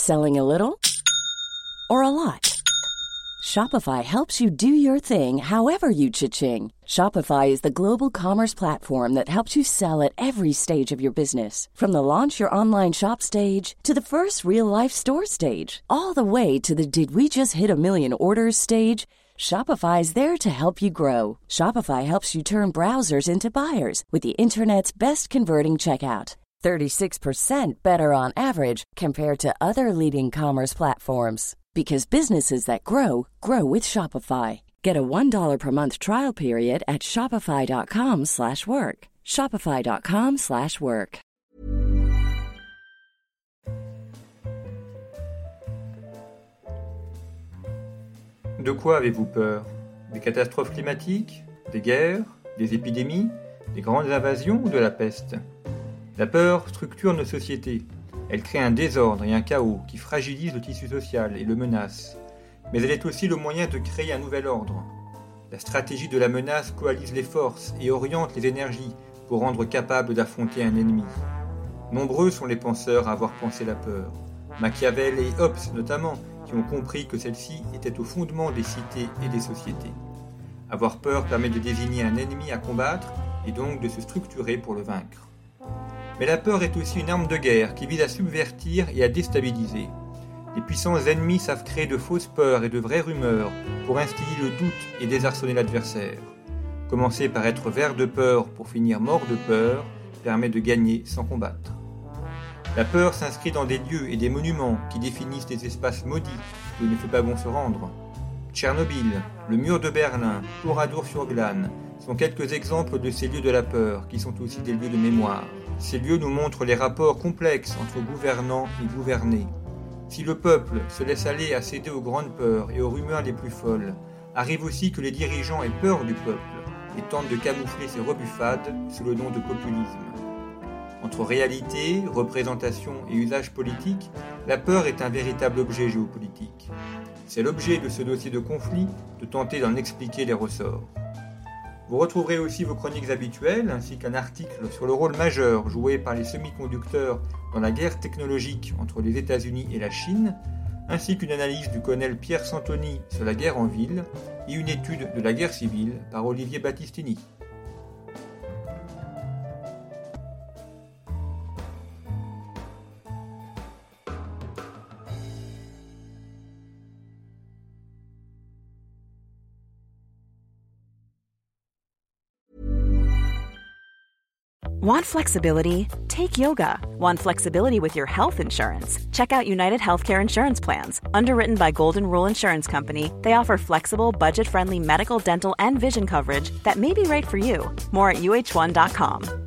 Selling a little or a lot? Shopify helps you do your thing however you cha-ching. Shopify is the global commerce platform that helps you sell at every stage of your business. From the launch your online shop stage to the first real-life store stage, all the way to the did we just hit a million orders stage. Shopify is there to help you grow. Shopify helps you turn browsers into buyers with the internet's best converting checkout. 36% better on average compared to other leading commerce platforms. Because businesses that grow, grow with Shopify. Get a $1 per month trial period at shopify.com/work. Shopify.com/work. De quoi avez-vous peur? Des catastrophes climatiques? Des guerres? Des épidémies? Des grandes invasions ou de la peste? La peur structure nos sociétés. Elle crée un désordre et un chaos qui fragilisent le tissu social et le menace. Mais elle est aussi le moyen de créer un nouvel ordre. La stratégie de la menace coalise les forces et oriente les énergies pour rendre capable d'affronter un ennemi. Nombreux sont les penseurs à avoir pensé la peur. Machiavel et Hobbes notamment, qui ont compris que celle-ci était au fondement des cités et des sociétés. Avoir peur permet de désigner un ennemi à combattre et donc de se structurer pour le vaincre. Mais la peur est aussi une arme de guerre qui vise à subvertir et à déstabiliser. Les puissants ennemis savent créer de fausses peurs et de vraies rumeurs pour instiller le doute et désarçonner l'adversaire. Commencer par être vert de peur pour finir mort de peur permet de gagner sans combattre. La peur s'inscrit dans des lieux et des monuments qui définissent des espaces maudits où il ne fait pas bon se rendre. Tchernobyl, le mur de Berlin, Oradour-sur-Glane sont quelques exemples de ces lieux de la peur qui sont aussi des lieux de mémoire. Ces lieux nous montrent les rapports complexes entre gouvernants et gouvernés. Si le peuple se laisse aller à céder aux grandes peurs et aux rumeurs les plus folles, arrive aussi que les dirigeants aient peur du peuple et tentent de camoufler ces rebuffades sous le nom de populisme. Entre réalité, représentation et usage politique, la peur est un véritable objet géopolitique. C'est l'objet de ce dossier de conflit de tenter d'en expliquer les ressorts. Vous retrouverez aussi vos chroniques habituelles, ainsi qu'un article sur le rôle majeur joué par les semi-conducteurs dans la guerre technologique entre les États-Unis et la Chine, ainsi qu'une analyse du colonel Pierre Santoni sur la guerre en ville et une étude de la guerre civile par Olivier Battistini. Want flexibility? Take yoga. Want flexibility with your health insurance? Check out United Healthcare Insurance Plans. Underwritten by Golden Rule Insurance Company, they offer flexible, budget-friendly medical, dental, and vision coverage that may be right for you. More at uh1.com.